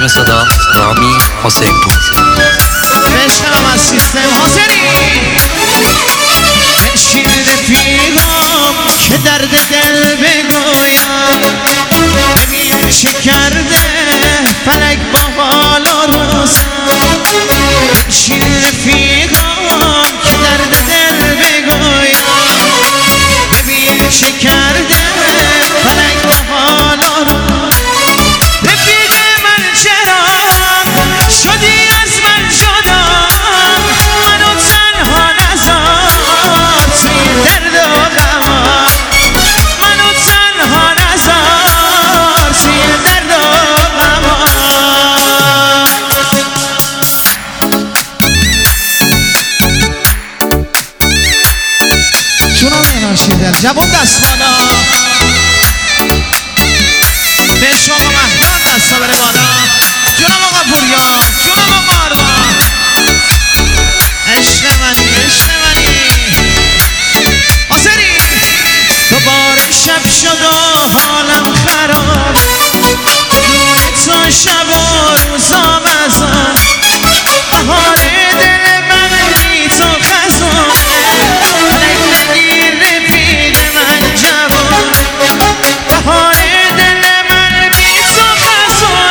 تنظیم صدا رامی حسین بود. بشنم از سیستم حسینی. بنشین رفیقام که درد دل بگویم، ببین چه کرده فلک با حال و روزم. بنشین رفیقام که درد دل بگویم، ببین چه کرده فلک با حال و روزم. رفیق من چرا شدی از من جدا، منو تنها نذار توی درد و غما، منو تنها نذار توی درد و غما. جونم ناشیدن جوان دست بالا، به شما مهدان دستا بره بالا. جونم آقا پوریا.